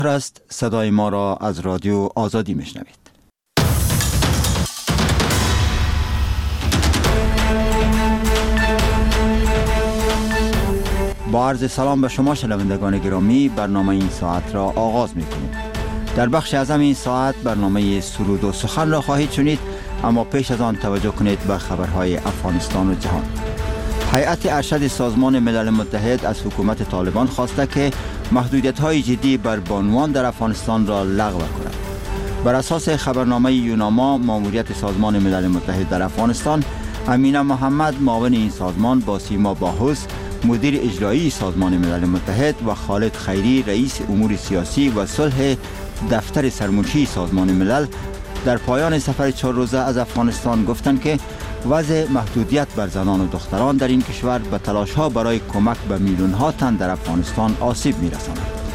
است. صدای ما را از رادیو آزادی میشنوید. با عرض سلام به شما شنوندگان گرامی، برنامه این ساعت را آغاز میکنیم. در بخش اعظم این ساعت برنامه سرود و سخن را خواهید شنید، اما پیش از آن توجه کنید به خبرهای افغانستان و جهان. هیئت ارشد سازمان ملل متحد از حکومت طالبان خواسته که محدودیت‌های جدی بر بانوان در افغانستان را لغو کند. بر اساس خبرنامه یوناما، ماموریت سازمان ملل متحد در افغانستان، امینه محمد معاون این سازمان با سیما باهوس مدیر اجرایی سازمان ملل متحد و خالد خیری رئیس امور سیاسی و صلح دفتر سرمنشی سازمان ملل در پایان سفر 4 روزه از افغانستان گفتند که وضع محدودیت بر زنان و دختران در این کشور به تلاش‌ها برای کمک به میلیون‌ها تن در افغانستان آسیب می‌رساند.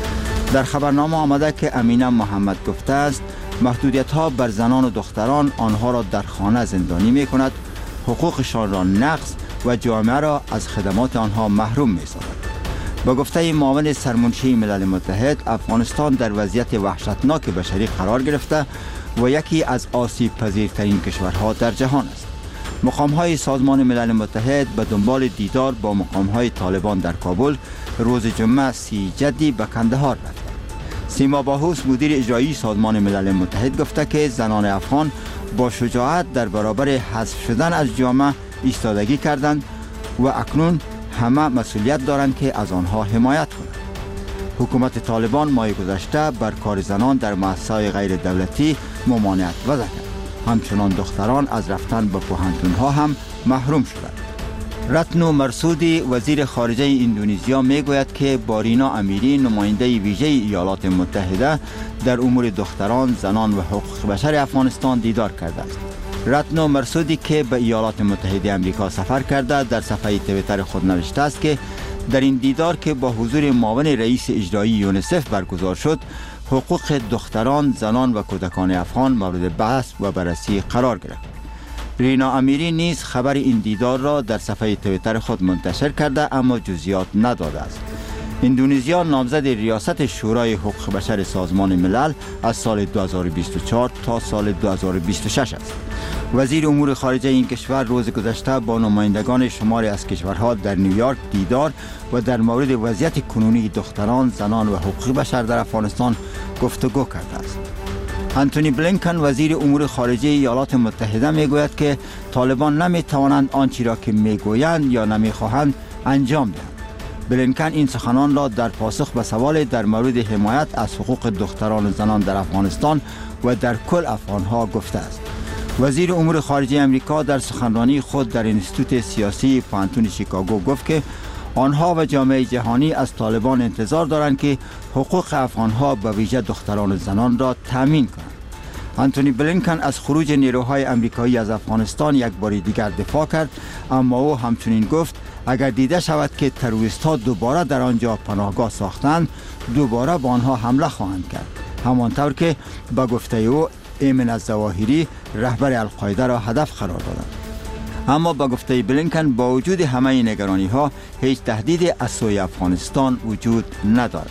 در خبرنامه آمده که امینه محمد گفته است محدودیت‌ها بر زنان و دختران آنها را در خانه زندانی می‌کند، حقوقشان را نقض و جامعه را از خدمات آنها محروم می‌سازد. با گفته معاون سرمنشی ملل متحد، افغانستان در وضعیت وحشتناک بشری قرار گرفته و یکی از آسیب پذیرترین کشورها در جهان است. مقام‌های سازمان ملل متحد به دنبال دیدار با مقام‌های طالبان در کابل روز جمعه 30 جدی به کندهار رفتند. سیما باهوس مدیر اجرایی سازمان ملل متحد گفته که زنان افغان با شجاعت در برابر حذف شدن از جامعه ایستادگی کردند و اکنون همه مسئولیت دارند که از آنها حمایت کنند. حکومت طالبان ماه گذشته بر کار زنان در مؤسسه‌های غیر دولتی ممانعت وضع کرد. همچنان دختران از رفتن به پوهنتون‌ها هم محروم شدند. رتنو مرسودی وزیر خارجه اندونزیا میگوید که با رینا امیری نماینده ویژه ایالات متحده در امور دختران، زنان و حقوق بشر افغانستان دیدار کرده است. رتنو مرسودی که به ایالات متحده آمریکا سفر کرده در صفحه توییتر خود نوشته است که در این دیدار که با حضور معاون رئیس اجرایی یونیسف برگزار شد، حقوق دختران، زنان و کودکان افغان مورد بحث و بررسی قرار گرفت. رینا امیری نیز خبر این دیدار را در صفحه توییتر خود منتشر کرده اما جزئیات نداده است. اندونزیا نامزد ریاست شورای حقوق بشر سازمان ملل از سال 2024 تا سال 2026 است. وزیر امور خارجه این کشور روز گذشته با نمایندگان شماری از کشورها در نیویورک دیدار و در مورد وضعیت کنونی دختران، زنان و حقوق بشر در افغانستان گفتگو کرده است. انتونی بلینکن وزیر امور خارجه ایالات متحده میگوید که طالبان نمیتوانند آنچه را که میگویند یا نمیخواهند انجام دهند. بلینکن این سخنان را در پاسخ به سوال در مورد حمایت از حقوق دختران و زنان در افغانستان و در کل افغانها گفته است. وزیر امور خارجه امریکا در سخنرانی خود در انستیتوت سیاسی پوهنتون شیکاگو گفت که آنها و جامعه جهانی از طالبان انتظار دارند که حقوق افغانها به ویژه دختران و زنان را تامین کنند. انتونی بلینکن از خروج نیروهای آمریکایی از افغانستان یک بار دیگر دفاع کرد، اما او همچنین گفت اگر دیده شود که تروریست‌ها دوباره در آنجا پناهگاه ساختند، دوباره به آنها حمله خواهند کرد. همانطور که با گفته او ایمن الظواهری رهبر القاعده را هدف قرار دادند. اما با گفته بلینکن با وجود همه نگرانی‌ها هیچ تهدیدی از سوی افغانستان وجود ندارد.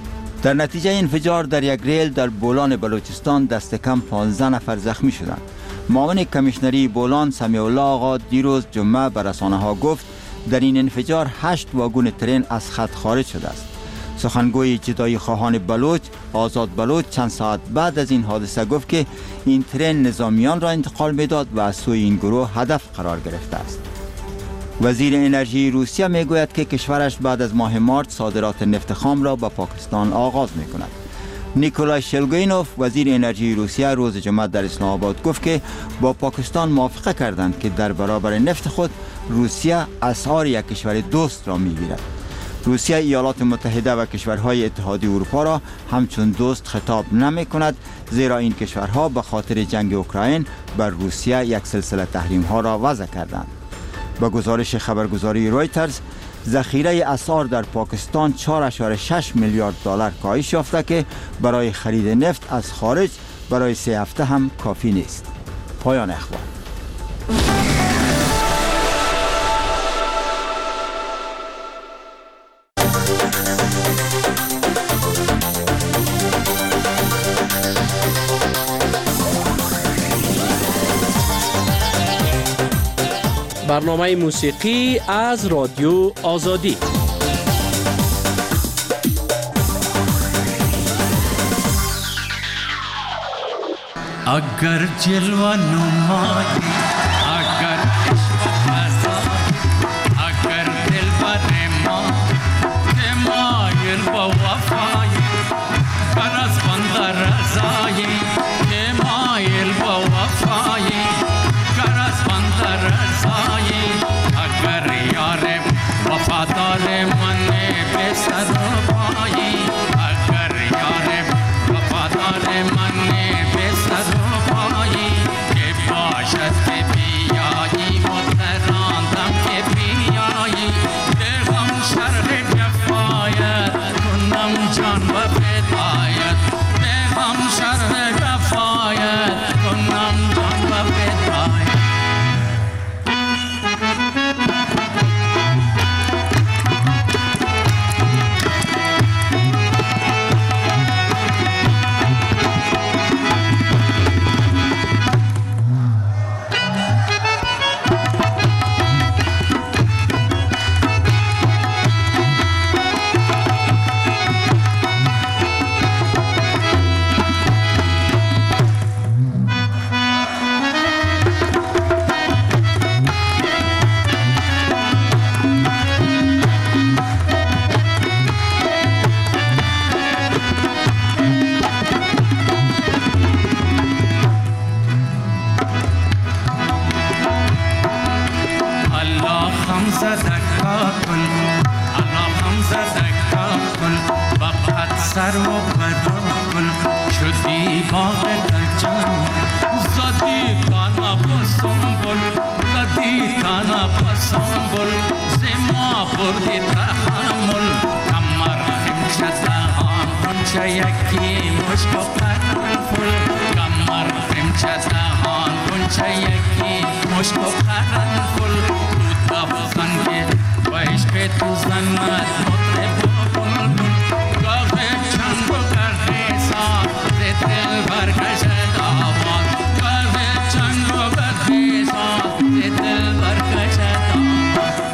در نتیجه انفجار در یک ریل در بولان بلوچستان دست کم 15 نفر زخمی شدند. معاون کمیشنری بولان سمیع الله آقا دیروز جمعه به رسانه‌ها گفت در این انفجار 8 واگن ترن از خط خارج شده است. سخنگوی جدایی خواهان بلوچ آزاد بلوچ چند ساعت بعد از این حادثه گفت که این ترن نظامیان را انتقال می‌داد و از سوی این گروه هدف قرار گرفته است. وزیر انرژی روسیه میگوید که کشورش بعد از ماه مارس صادرات نفت خام را به پاکستان آغاز می‌کند. نیکولای شلگوینوف وزیر انرژی روسیه روز جمعه در اسلام آباد گفت که با پاکستان موافقه کردند که در برابر نفت خود روسیه اسعار یک کشور دوست را می‌گیرد. روسیه ایالات متحده و کشورهای اتحادیه اروپا را همچون دوست خطاب نمی کند، زیرا این کشورها به خاطر جنگ اوکراین بر روسیه یک سلسله تحریم ها را وضع کردند. با گزارش خبرگزاری رویترز، ذخیره اسعار در پاکستان 4.6 میلیارد دلار کاهش یافته که برای خرید نفت از خارج برای 3 هفته هم کافی نیست. پایان اخبار. برنامه موسیقی از رادیو آزادی. اگر جلوه نمایی، اگر عشق فضایی، اگر دل بر ما که مایل با وفایی، گر از بند رضایی که مایل با وفایی، گر از بند رضایی، اگر یار وفادار من به سر و پایی، اگر یار وفادار من به سر و پایی، که باشد که بیایی متراندم که بیایی، دلم شرح کفایت کنم جان و فدایت، دلم شرح کفایت کنم جان و فدایت. سر و برابل شدی باغ دلجان، زدی تانا بسنبل، زدی تانا بسنبل، زما بردی تحمل، کمر خمچه دهان کنچه یکی مشک و قرنفل، کمر خمچه دهان کنچه یکی مشک و قرنفل، تو دفزن که و عشق تو زند مطرب و بلبل، چند و گردی ساد دل برکشد آباد، گرد چند و گردی ساد دل برکشد آباد.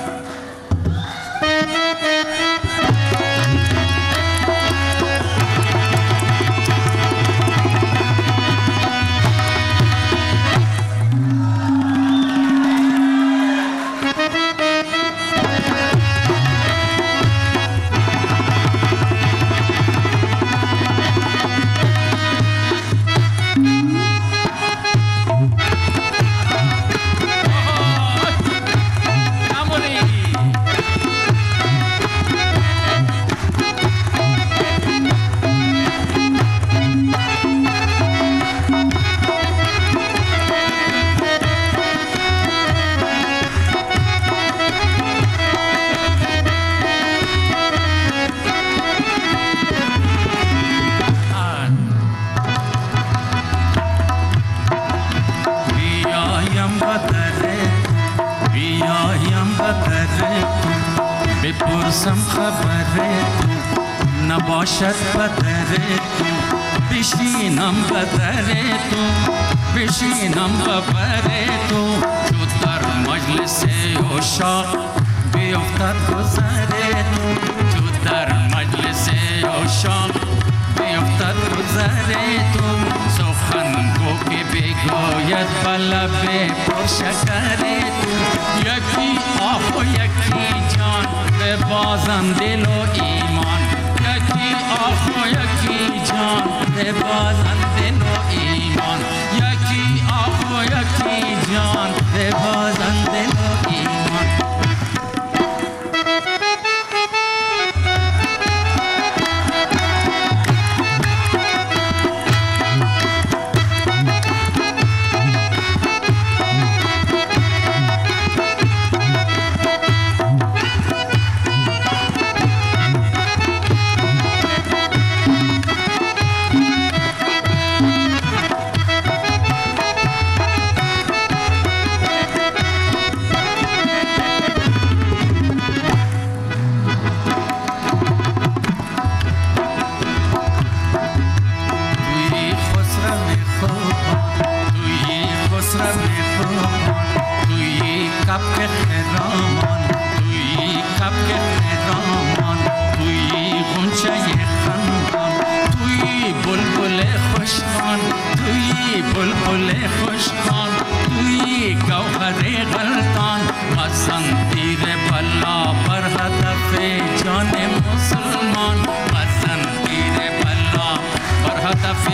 بپرسم خبره تو نباشد بدره تو، بشینم بدره تو، بشینم ببره تو، چو در مجلس عشاق بیفتد گذره تو، چو در مجلس عشاق بیفتد گذره تو، سخن گو که بگوید بلب پرشکره تو، یکی آه و یکی جان به بازم دل و ایمان، یکی آه و یکی جان به بازم دل و ایمان، یکی آه و یکی جان به بازم دل و ایمان.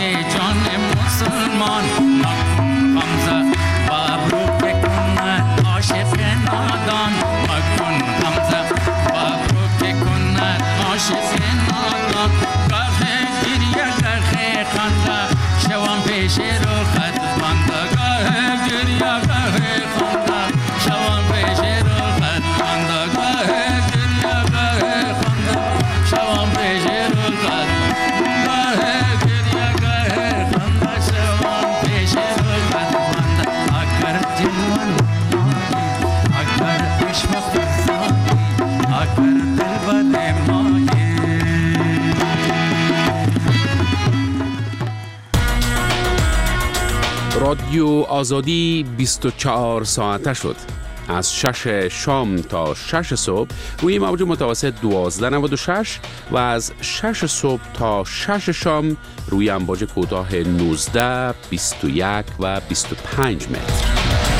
جان مسلمان مکن غمزه و ابرو که کند عاشق نادان مکن غمزه و ابرو که کند عاشق نادان گاه گریه گاه خنده شوم پیش رو خط بنده گاه گریه گاه خنده شوم پیش رو خط بنده گاه گریه گاه خنده شوم پیش رو خط گاه گریه گاه خنده شوم پیش رو خط بنده اگر دلوان اگر عشق فرزادی اگر دل بد مایی. رادیو آزادی 24 ساعته شد. از 6 شام تا 6 صبح روی موج متوسط 1296 و از 6 صبح تا 6 شام روی امواج کوتاه 19، 21 و 25 متر.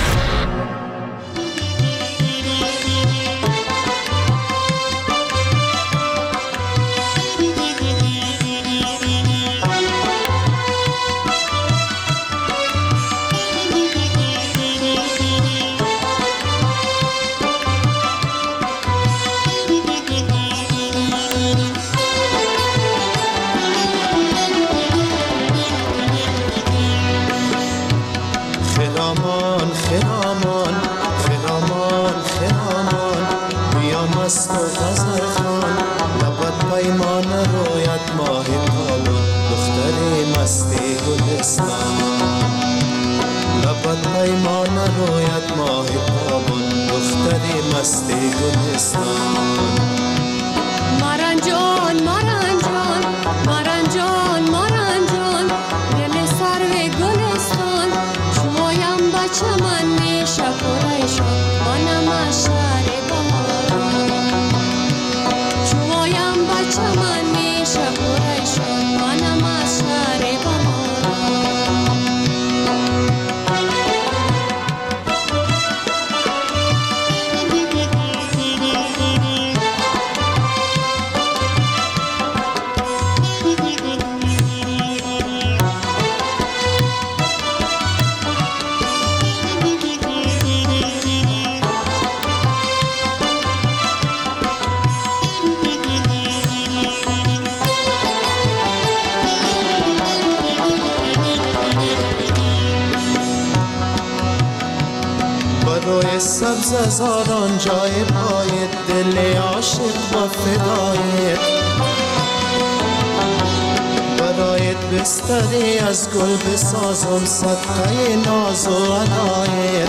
زاران جای پای دل عاشق و فدایت برایت بستری از گل بسازم صدقه ناز و عنایت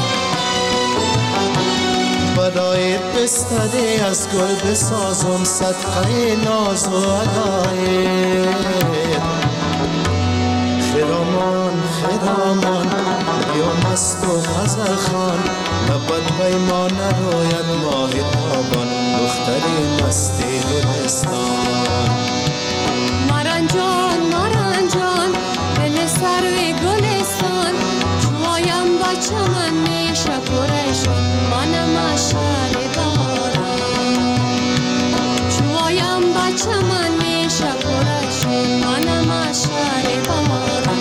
برایت بستری از گل بسازم صدقه ناز و عنایت خرامان خرامان یا مست و غزل خان لبت پیمان روید ماه تابان دختری مستی گلستان ماران جان دل سروی گلستان چوایم با چمن میشه پرشان منم اشعار باران چوایم با چمن میشه پرشان منم اشعار باران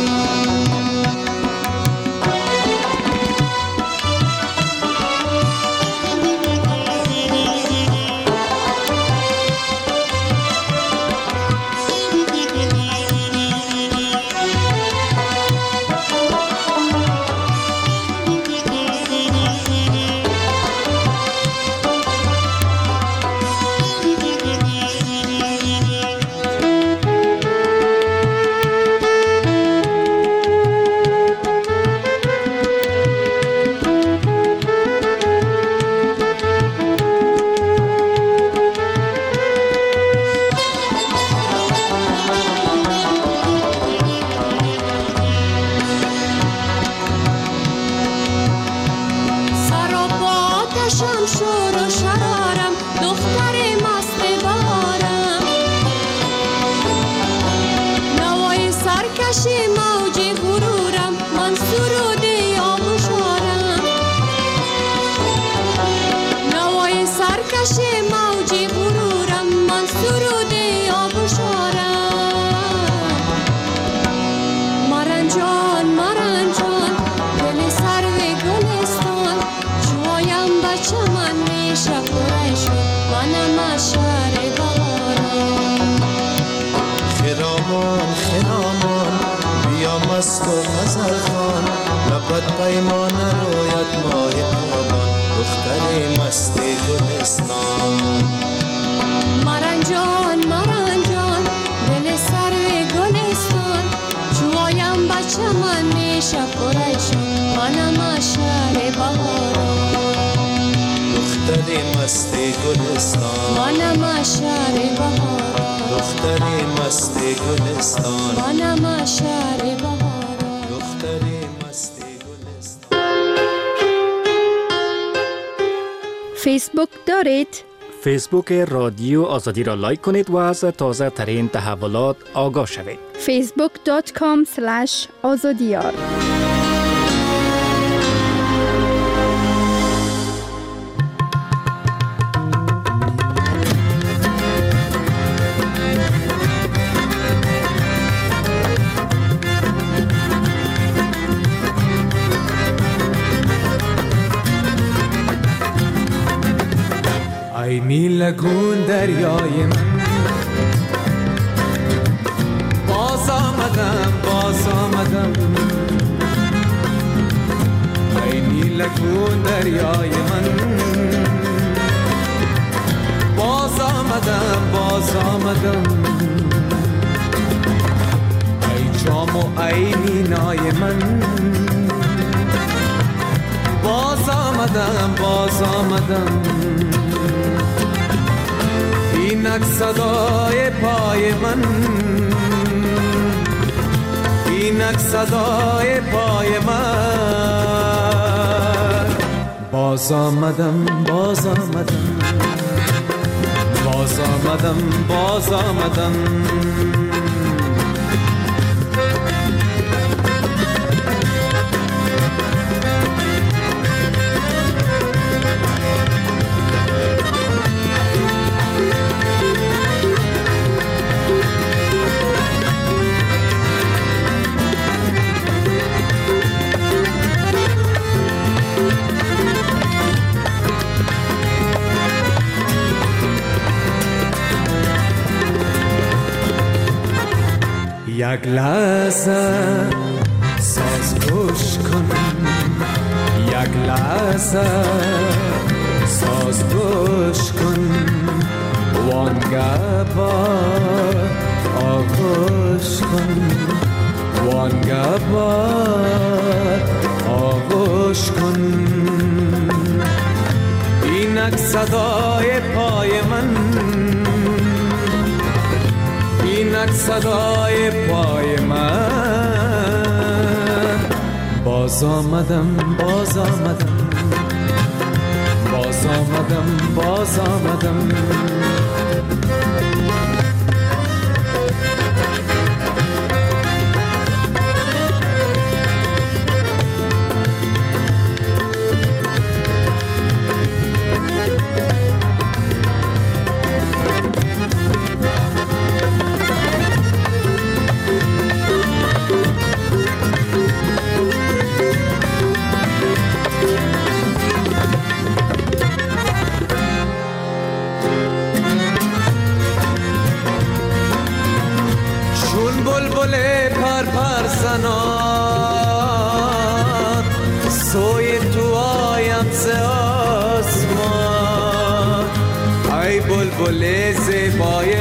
مست و غزل خوان، لبت پیمان رویت ماه تابان، دختر مست گلستان. مرنجان مرنجان دل سرو گلستان، چوایم بچه من میشه پرشان، منم شهر بهاران. دختر مست گلستان، منم شهر بهاران. دختر مست گلستان، منم شهر بهاران. دختر مست گلستان. فیسبوک دارید؟ فیسبوک رادیو آزادی را لایک کنید و از تازه ترین تحولات آگاه شوید. facebook.com/azadiyar. ای نیلگون دریای من، باز آمدم باز آمدم. ای نیلگون دریای من، باز آمدم باز آمدم. ای جام و ای مینای من، باز آمدم باز آمدم. اینک صدای پای من، اینک صدای پای من. باز آمدم باز آمدم، باز آمدم باز آمدم. یک لحظه ساز گوش کن، یک لحظه ساز گوش کن. وانگه با آغوش کن، وانگه با آغوش کن. اینک صدای پای من، اینک صدای پای من. باز آمدم باز آمدم، باز آمدم باز آمدم. سوی تو آیم ز آسمان. ای بلبل زیبای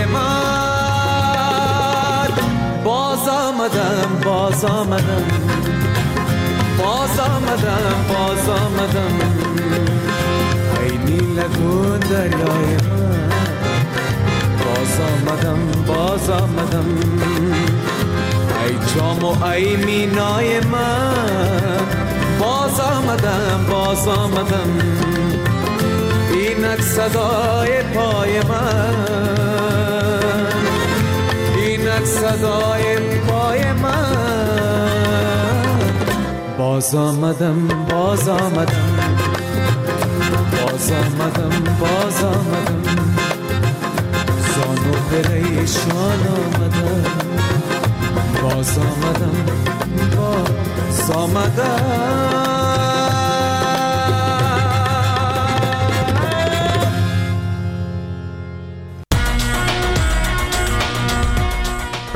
من، باز آمدم باز آمدم، باز آمدم باز آمدم. ای نیلگون دریای من، باز آمدم باز آمدم. ای جام و ای مینای من، باز آمدم باز آمدم. اینک صدای پای من، اینک صدای پای من. باز آمدم باز آمدم، باز آمدم باز آمدم. زان و پریشان آمدم، باز آمدم باز آمدم.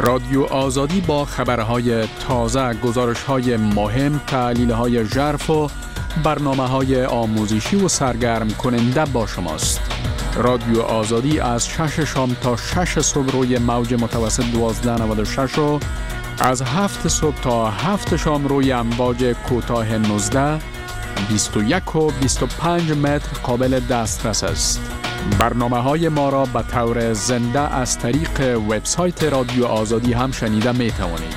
رادیو آزادی با خبرهای تازه، گزارش‌های مهم، تحلیل‌های ژرف و برنامه‌های آموزشی و سرگرم کننده با شماست. رادیو آزادی از 6 شام تا 6 صبح روی موج متوسط 1296 و از 7 صبح تا 7 شام روی امواج کوتاه 19، 21 و 25 متر قابل دسترس است. برنامه‌های ما را به طور زنده از طریق وبسایت رادیو آزادی هم شنیده می توانید.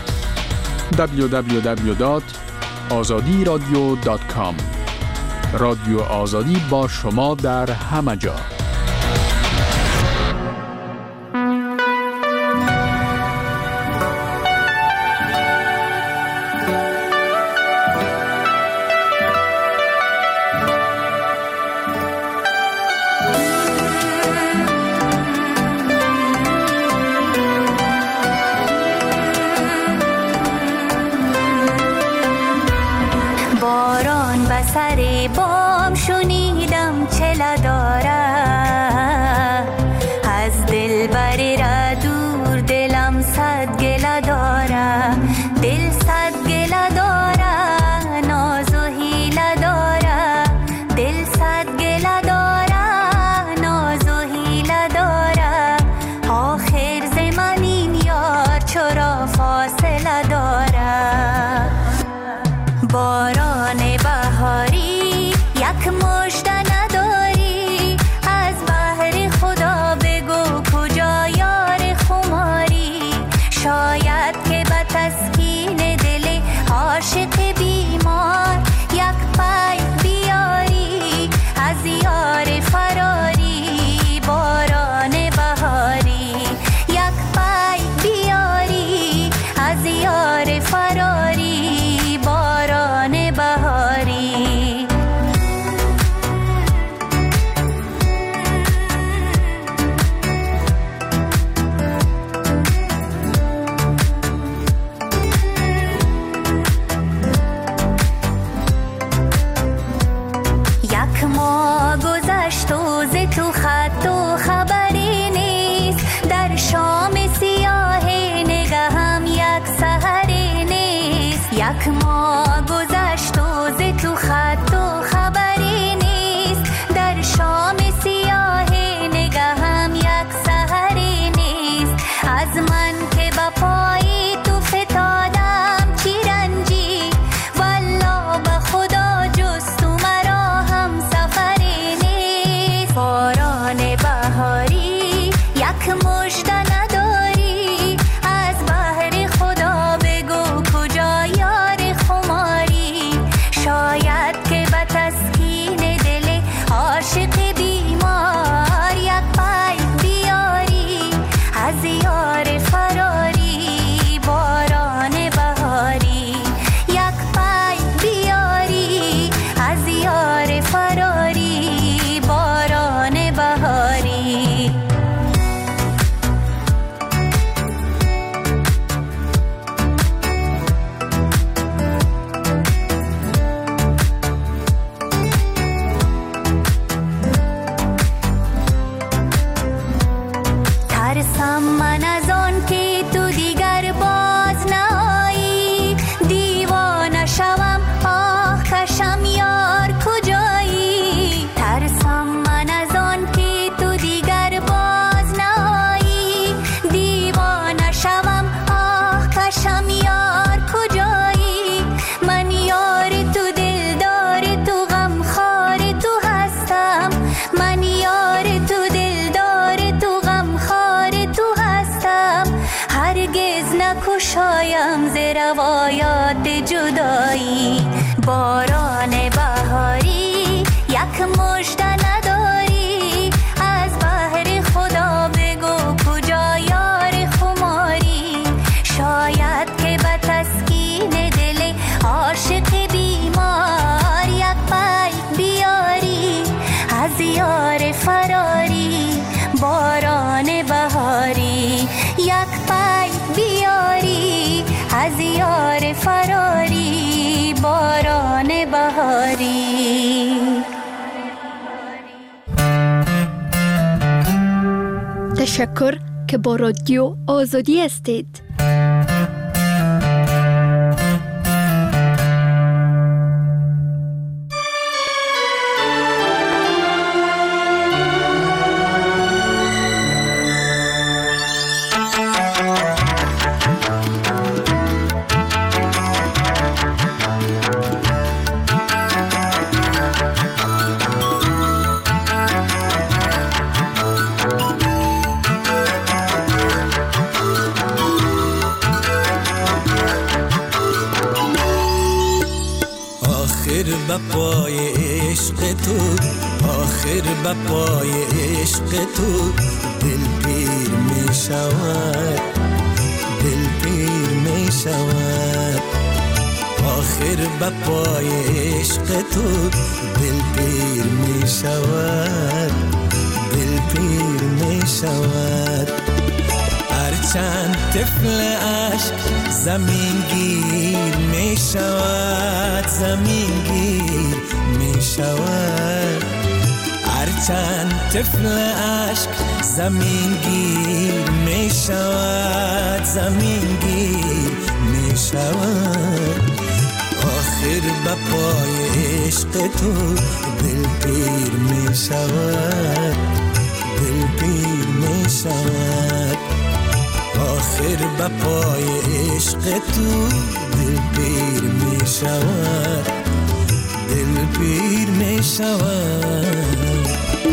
www.azadiradio.com. رادیو آزادی با شما در همه جا. باران به سر بام شنیدم چله داره، از دل بری را دور دلم صد گله داره، دل صد گله داره، ناز و حیله داره، دل صد گله داره، ناز و حیله داره، آخر ز من این یار چرا فاصله داره. باران بهاری یک مژده نداری، از بحر خدا بگو کجا یار خماری، شاید که به تسکین دل عاشق بیمار یک پای بیاری از یار فراری. باران بهاری یک پای بیاری از یار فراری. باران بهاری یک ماه گذشت و ز تو خط و خبری نیست، در شام سیاه نگهم یک سحری نیست. یک ماه گذشت و ز تو خط و خبری نیست، در شام سیاه نگهم یک سحری نیست. از من که به پای تو فتادم چی رنجی، والله به خدا جز تو مرا هم سفری نیست. باران بهاری یک مژده نداری، از بحر خدا بگو کجا یار خماری، شاید که به تسکین دل عاشق بیمار یک پای بیاری از یار فراری. باران بهاری یک پای بیاری از یار فراری. باران بهاری ترسم من از آن که تو دیگر باز نهایی، دیوانه شوم آه کشم یار کجایی. ترسم من از آن که تو دیگر باز نهایی، دیوانه شوم آه کشم یار کجایی. من یار تو دلدار تو غمخوار تو هستم، من یار تو دلدار تو غمخوار تو هستم. هرگز نکشایم ز روایات جدایی. باران بهاری یک مژده نداری، از بحر خدا بگو کجا یار خماری، شاید که به تسکین دل عاشق بیمار یک پای بیاری از یار فراری. باران بهاری یک پای بیاری از یار فراری. باران بهاری تشکر که با رادیو آزادی هستید. به پای عشق تو، آخر به پای عشق تو دل پیر می شود، دل پیر می شود. آخر به پای عشق تو دل پیر می شود، دل پیر می شود. هرچند طفل عشق زمین گیر می شود، زمین گیر می شود. هرچند طفل عشق زمین گیر می شود، زمین گیر می شود. آخر به پای عشق تو دل پیر می شود، دل پیر می شود. آخر به پای عشق تو دل پیر می شود، دل پیر می شود.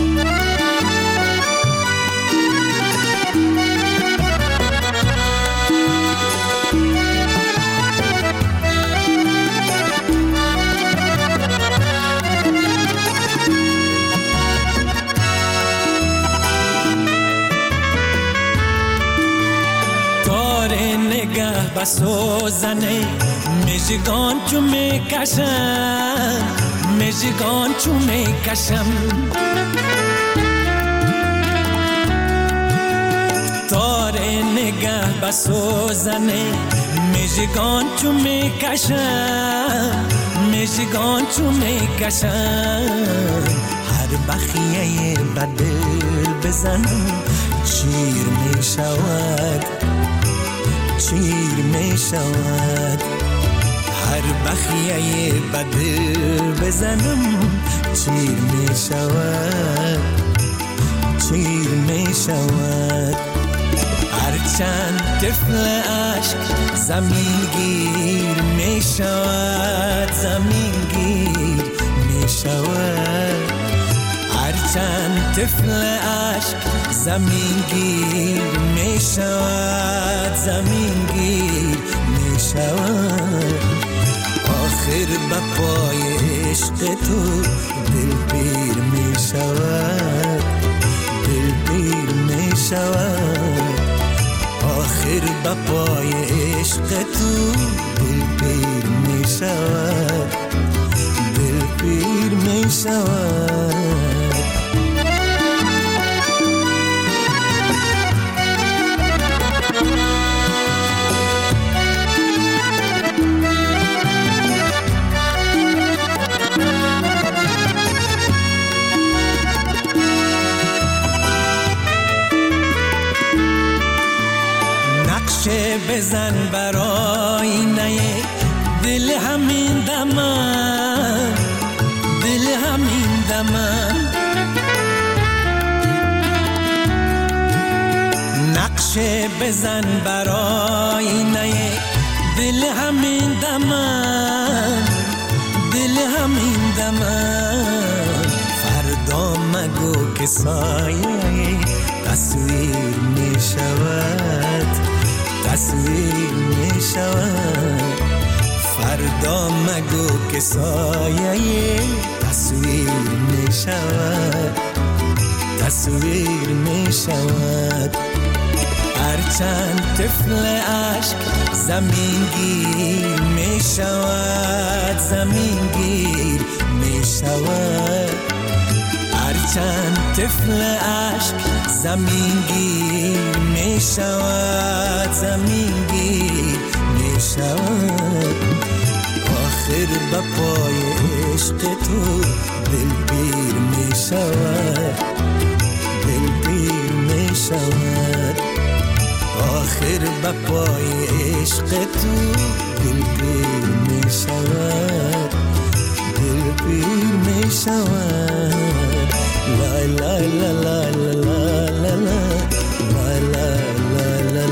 نگاه بسوزنه مژگان چو میکشم، مژگان چو میکشم. تار نگاه بسوزنه مژگان چو میکشم، مژگان چو میکشم. هر بخیه بدل بزنم شیر می شود، شیر می شود. هر بخیه بدل بزنم شیر می شود، شیر می شود. هرچند طفل عشق زمین گیر می شود، زمین گیر می شود. هرچند طفل عشق زمین گیر می شود، زمین گیر می شود. آخر به پای عشق تو دل پیر می شود، دل پیر می شود. آخر به پای عشق تو دل پیر می شود، دل پیر می شود. نقشه بزن برای نه دل همین دمم، دل همین دمم. نقشه بزن برای نه دل همین دمم، دل همین دمم. فردا مگو که سایه تصویر می شود، تصویر می شود. فردا مگو که سایه تصویر می شود، تصویر می شود. هرچند طفل عشق زمین گیر می شود، زمین گیر می شود. هرچند طفل عشق زمین گیر می شود، زمین گیر می شود. آخر به پای عشق تو دل پیر می شود، دل پیر می شود. آخر به پای عشق تو دل پیر می شود، دل پیر می شود. لا لا لا لا لا لا لا لا لا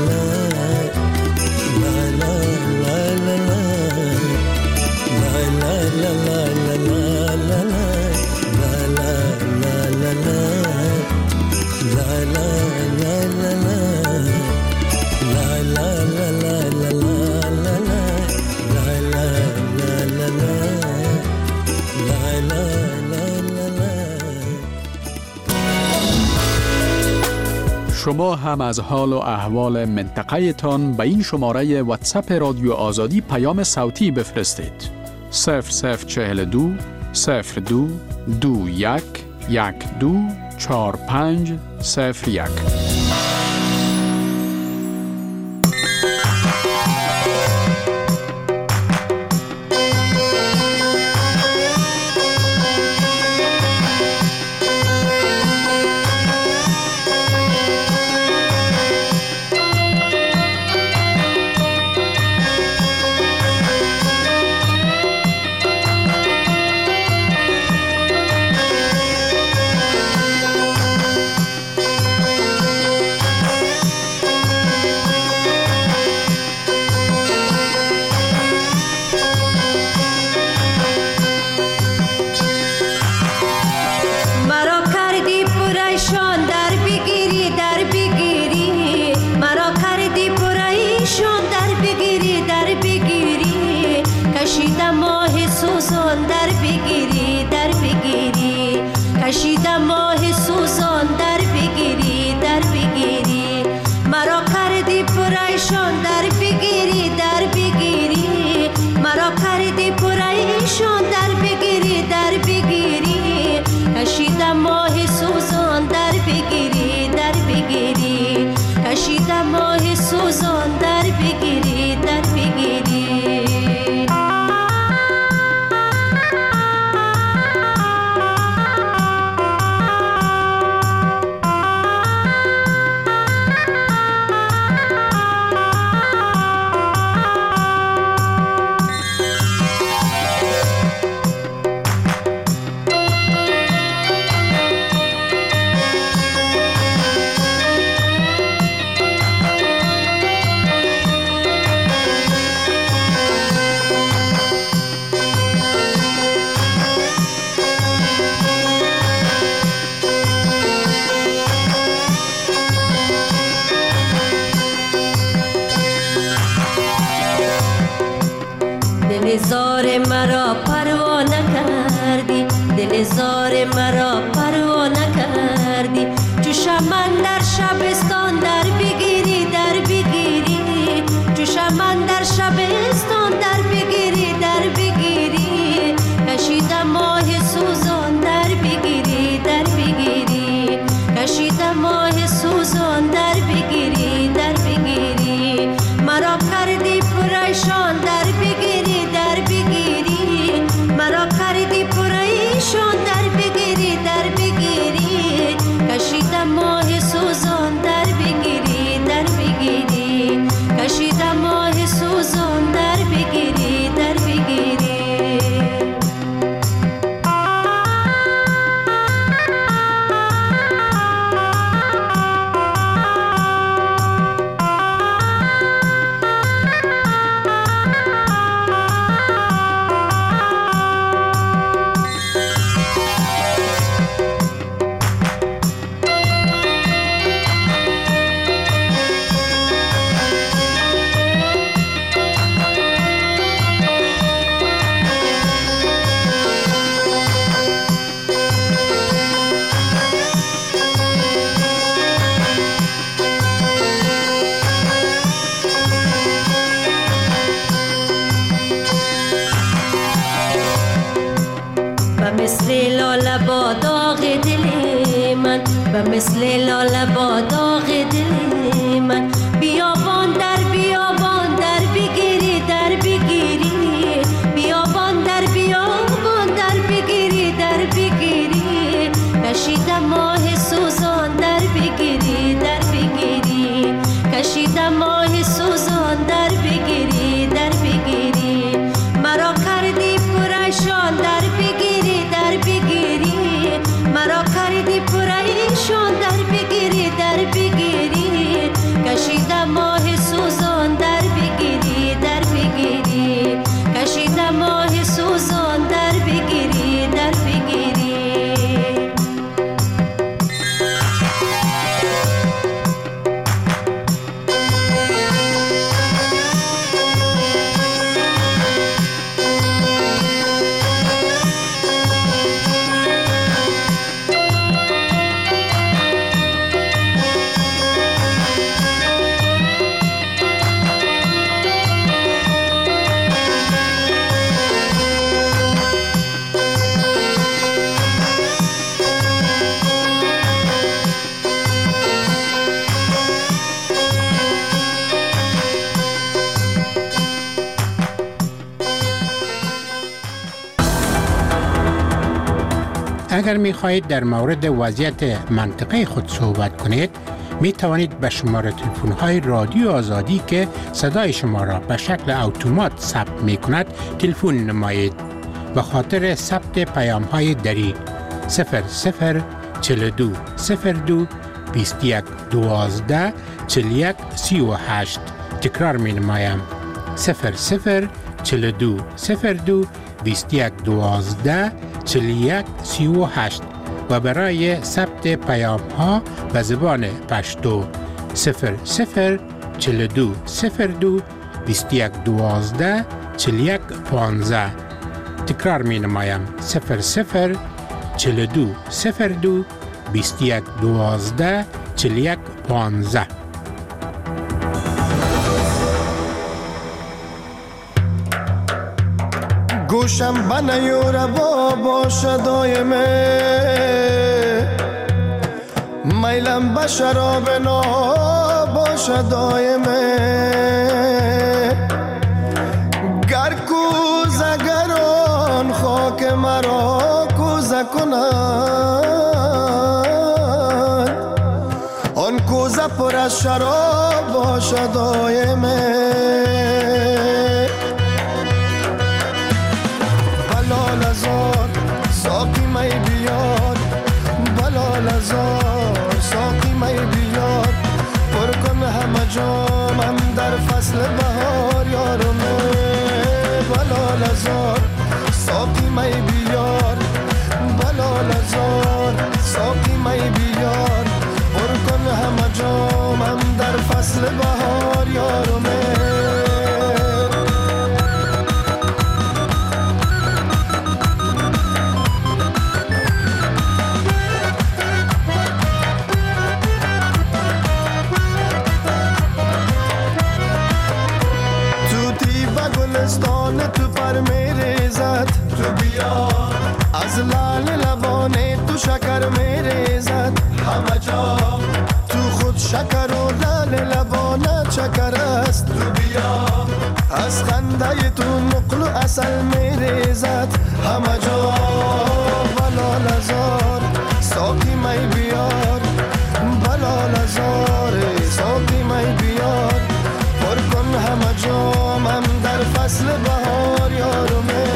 شما هم از حال و احوال منطقه تان به این شماره واتساپ رادیو آزادی پیام صوتی بفرستید. 0042 02 21 12 45 01. مثل لاله با داغ دل من بیابان در بگیری در بگیری بیابان در بگیری در بگیری کشیدم ماه سوزان در بگیری در بگیری کشیدم ماه سوزان در بگیری در بگیری مرا کردی پریشان در بگیری در بگیری مرا کردی پریشان در بگیری در بگیری کشیدم اگر می خواهید در مورد وضعیت منطقه خود صحبت کنید، می توانید به شماره تلفن های رادیو آزادی که صدای شما را به شکل اتومات ثبت می کند تلفن نمایید. به خاطر ثبت پیام های دری 0042 02 21 12 41 38. تکرار می نمایم 0042 02 21 12 41 38 و برای ثبت پیام ها به زبان پشتو 0042 02 21 12 41 15. تکرار می نمایم 0042 02 21 12 41 15. گوشم بنیور بابا دایمه میلم به شراب نباش دایمه گر کوزه گران خاک مرا کوزه کنند آن کوزه پر از شراب باش دایمه ساقی می بیار بلال ازار ساقی می بیار پر کن همه جامم در فصل بهار یارمه بلال ازار ساقی می بیار بلال ازار ساقی می بیار پر کن همه جامم در فصل بهار یارمه تو پر میریزد تو بیا از لال لبانه تو شکر میریزد همه جا تو خود شکر و لال لبانه چکر است تو بیا از خنده تو نقل و اصل میریزد همه جا بلال ازار ساقی می بیار بلال ازار ساقی می بیار پر کن همه جامم در فصل بهار یارمه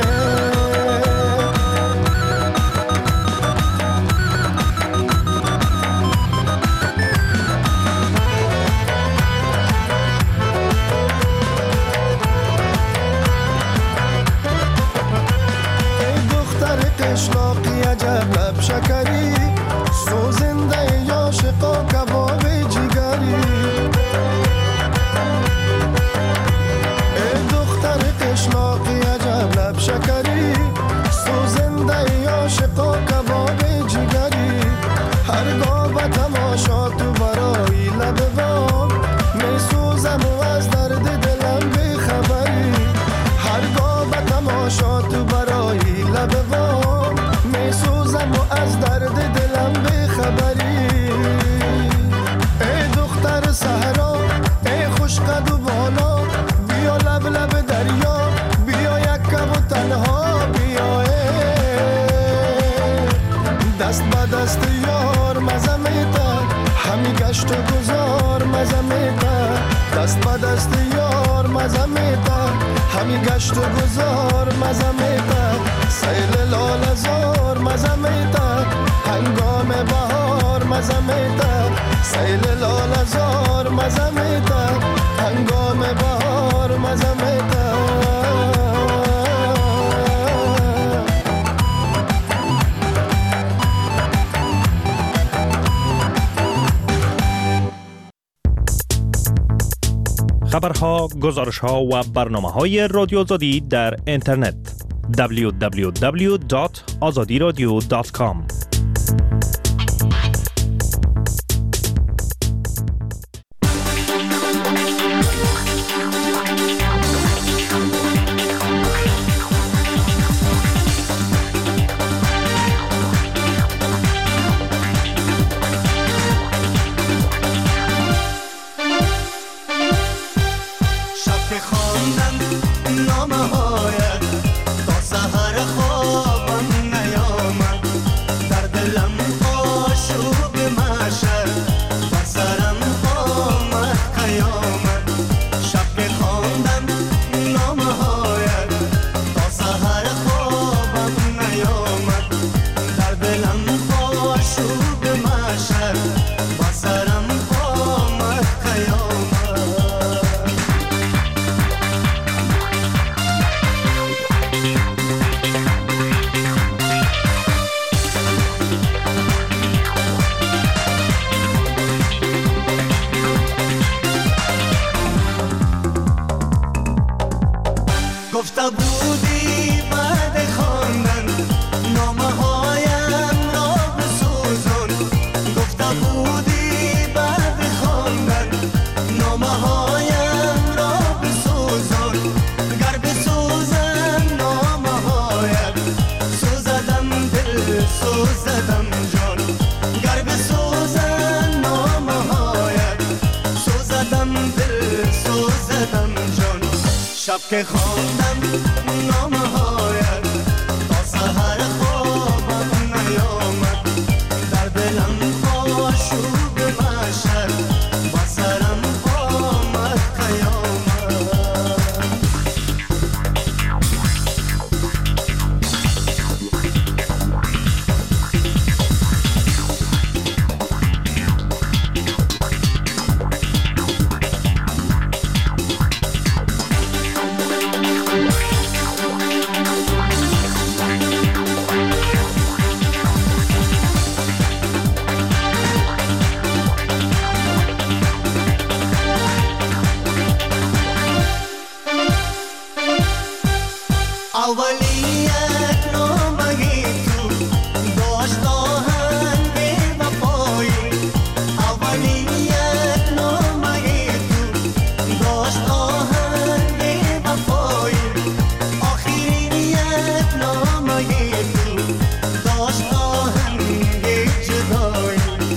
ای دختر قشلاقی عجب لب شکری سوزنده عاشقا کباب جگری قشلاقی عجب لب شکری سوزنده عاشقا کباب جگری هرگاه به تماشا تو برای لب وام می سوزم و از درد دلم بی خبری هرگاه به تماشا تو برای لب وام می سوزم و از درد دلم بی خبری ای دختر صحرا ای خوش قد و بالا بیا لب لب دریا بیا یک کم و تنها بیا دست با دست یار مزه میده همی گشت و گذار مزه میده دست با دست یار مزه میده همی گشت و گذار مزه میده سیل لال زار مزه میده هنگام بهار مزه میده سیل لال زار مزه میده هنگام بهار مزه میده خبرها، گزارشها و برنامه‌های رادیو آزادی در اینترنت www.azadiradio.com نامه هایت تا سحر خوابم نیامد در گفته بودی بعد خواندن نامه هایم را بسوزان، گفته بودی بعد خواندن نامه هایم را بسوزان، گر بسوزن نامه هایم سوزدم دل سوزدم جان، گر بسوزن نامه هایم سوزدم دل سوزدم جان. شب که خواندم نامه هایت تا سحر خوابم نیامد، در دلم آشوب محشر با سرم آمد قیامت. اولیت نامگی تو داشت آهنگ وفایی، اولیت نامگی تو داشت آهنگ وفایی، آخریت نامگی تو داشت آهنگ جدایی،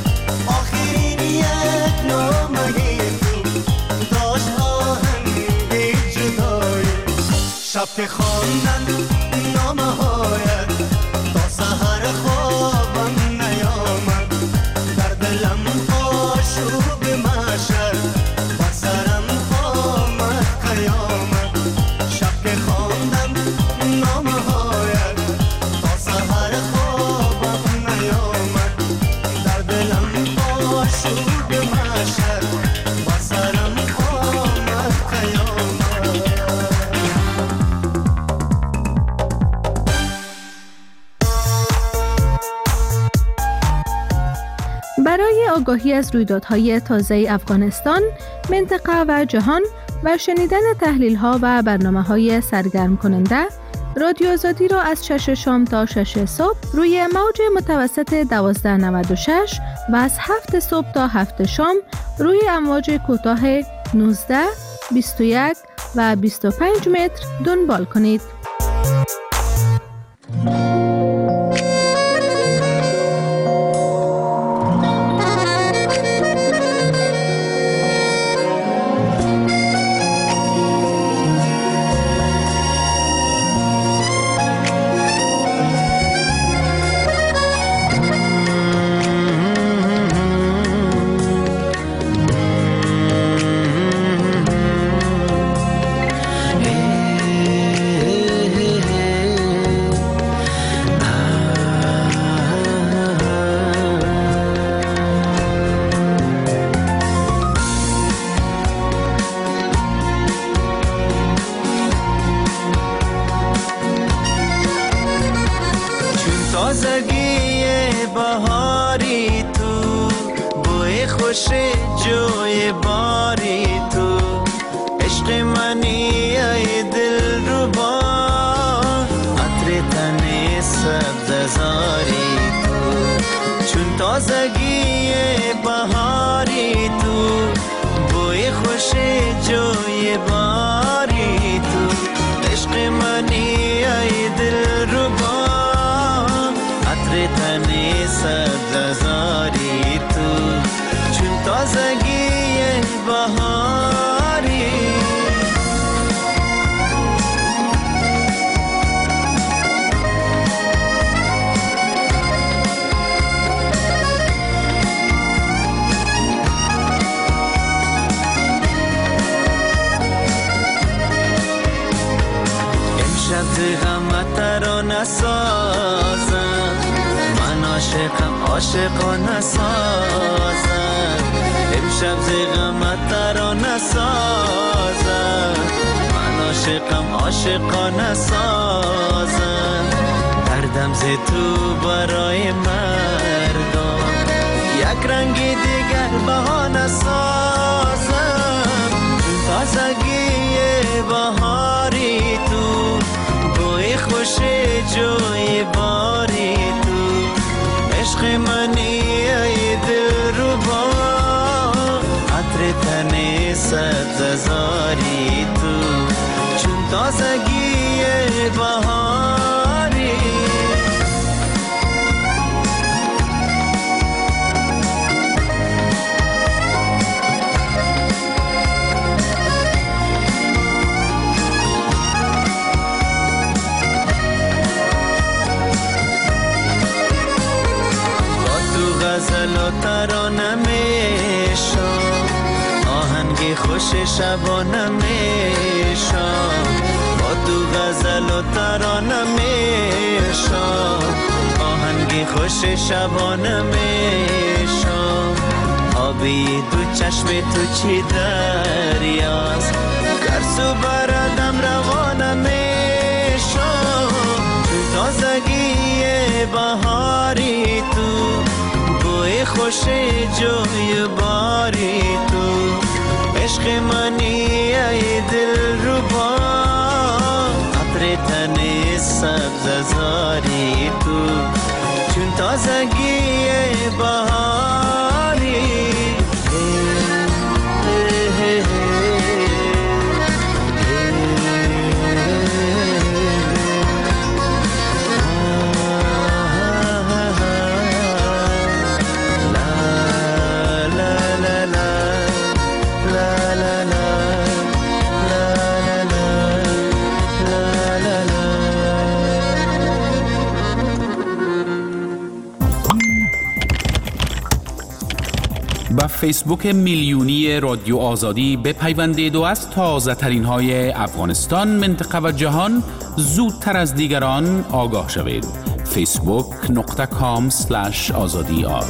آخریت نامگی تو داشت آهنگ جدایی. شب که خواندن نامه هایت تا سحر خوابم نیامد، در دلم آشوب محشر با سرم آمد قیامت. شب که خواندم نامه هایت تا سحر خوابم نیامد، در دلم آشوب محشر با سرم آمد قیامت. برای آگاهی از رویدادهای تازه افغانستان، منطقه و جهان و شنیدن تحلیل‌ها و برنامه‌های سرگرم کننده، رادیو آزادی را از 6 شام تا 6 صبح روی موج متوسط 1296 و از 7 صبح تا 7 شام روی امواج کوتاه 19، 21 و 25 متر دنبال کنید. تازگی بهاری تو، بوی خوش جوی باری تو، عشق منی ای دل ربا، عطر تن سبززاری تو. چون تازگی بهاری تو، بوی خوش جوی باری تو، عشق منی ای دل ربا، تنی سبززاری تو. چون تازگی بهاری امشب غمت را نسازم، عاشقم عاشقانه سازم، امشب ز غمت را نسازم، من عاشقم عاشقانه سازم، دردم ز تو برای مردم، یک رنگ دیگر بهانه سازم. تازگی بهاری تو، انتظاری تو، چون تازگی بهاری. غزل و ترانه میشم، آهنگ خوش شبانه میشم. با تو غزل و ترانه میشم، آهنگ خوش شبانه میشم. آبی دو چشم تو چی دریاست، گرسو بردم روانه میشم. چون تازگی بهاری تو، بوی خوش جوی باری تو. عشق منی ای دل رو با، عطر تن سبز زاری تو، چون تازگی بهاری. با فیسبوک میلیونی رادیو آزادی بپیوندید و از تازه ترین های افغانستان، منطقه و جهان زودتر از دیگران آگاه شوید. facebook.com/azadiar.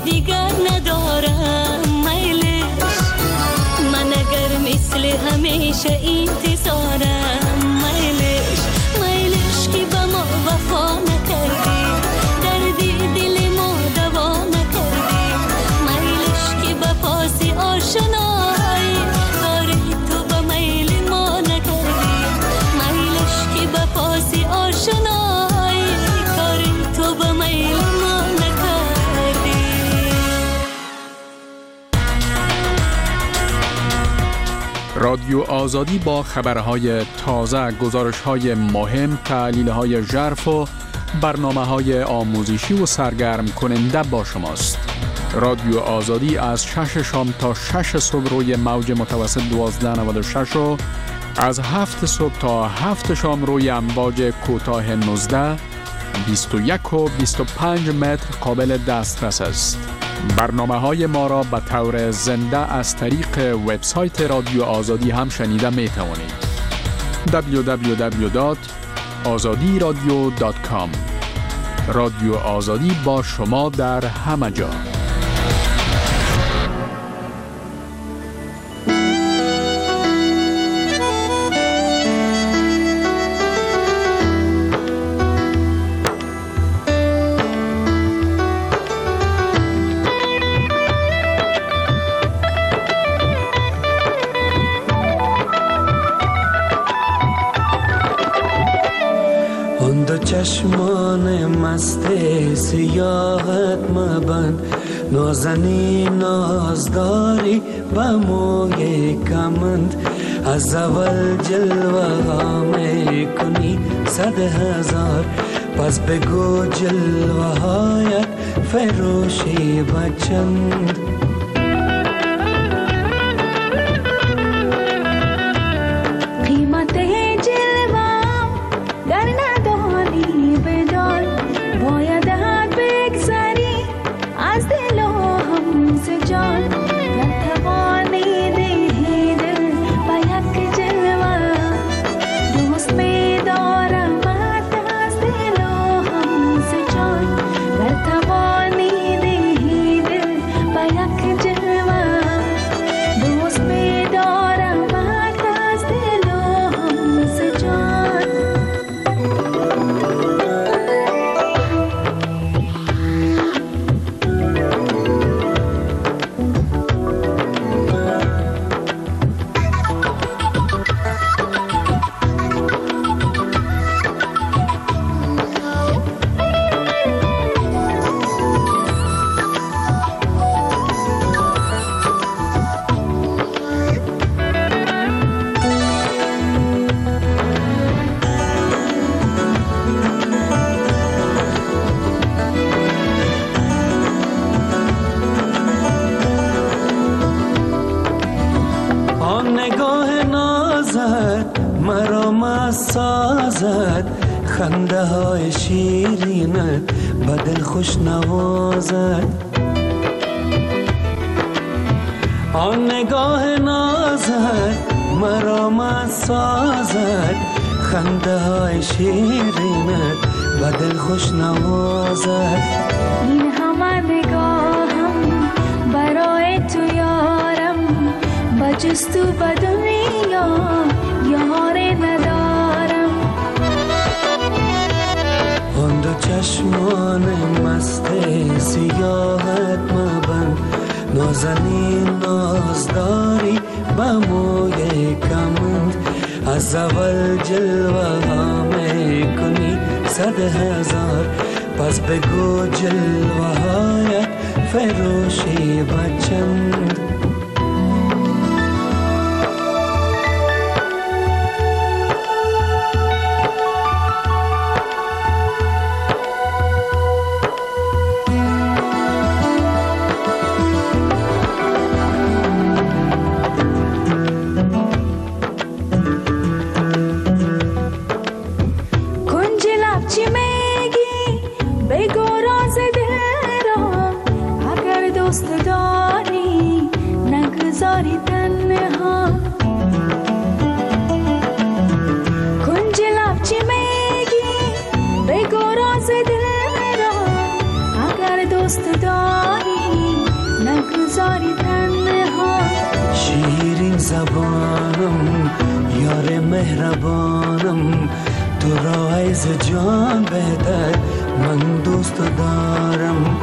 دیگر ندارم میلش، من اگر مثل همیشه انتظارم میلش، میلش که به ما وفا نکردی، دردی دل ما دوا نکردی، میلش که به پاس آشنایی کاری تو به میل ما نکردی، میلش که به پاس آشنایی کاری تو به میل ما نکردی. رادیو آزادی با خبرهای تازه، گزارش‌های مهم، تحلیل‌های ژرف و برنامه‌های آموزشی و سرگرم کننده با شماست. رادیو آزادی از 6 شام تا 6 صبح روی موج متوسط 1296 و از 7 صبح تا 7 شام روی امواج کوتاه 19 21 و 25 متر قابل دسترس است. برنامه‌های ما را به طور زنده از طریق وبسایت رادیو آزادی هم شنیده می توانید. www.azadiradio.com. رادیو آزادی با شما در همه جا. چشمان مست سیاحت مبند، نازنین نازداری با موی کمند، از اول جلوه ها می کنی 100,000، پس بگو جلوه هایت فروشی بچند. خنده های شیرینت بدل خوش نوازد، آن نگاه نازد مرا مست سازد، خنده های شیرینت بدل خوش نوازد. این همه نگاهم برای تو یارم، بجز تو به دنیا یار ندارم. آن دو چشمان مست سیاحت مبند، نازنین نازداری با موی کمند، از اول جلوه ها می کنی 100,000، پس بگو جلوه هایت فروشی بچند. مهربانم، تو را از جان بهتر من دوست دارم.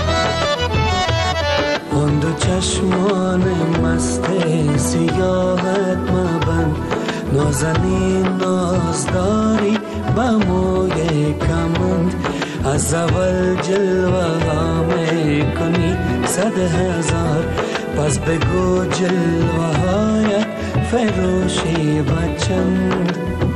آن دو چشمان مست سیاهت مبند، نازنین نازداری با موی کمند. از اول جلوه ها میکنی 100,000، پس بگو جلوه هایت فروشی و چند.